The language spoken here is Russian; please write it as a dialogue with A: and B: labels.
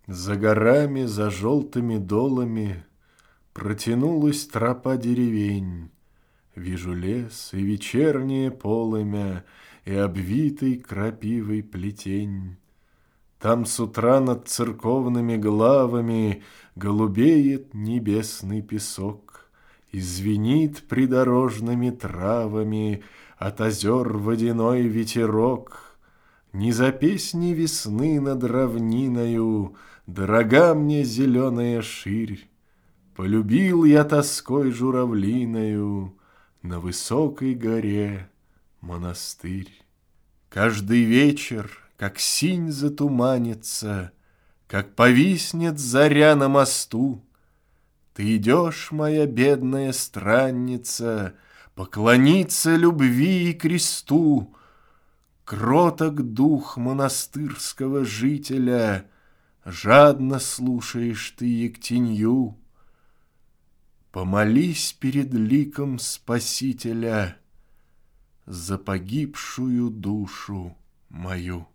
A: За горами, за желтыми долами Протянулась тропа деревень. Вижу лес и вечернее полымя, И обвитый крапивой плетень. Там с утра над церковными главами Голубеет небесный песок, И звенит придорожными травами От озер водяной ветерок. Не за песни весны над равниною Дорога мне зеленая ширь. Полюбил я тоской журавлиною На высокой горе монастырь. Каждый вечер, как синь затуманится, Как повиснет заря на мосту, Ты идешь, моя бедная странница, Поклониться любви и кресту. Кроток дух монастырского жителя, Жадно слушаешь ты ектенью. Помолись перед ликом Спасителя За погибшую душу мою.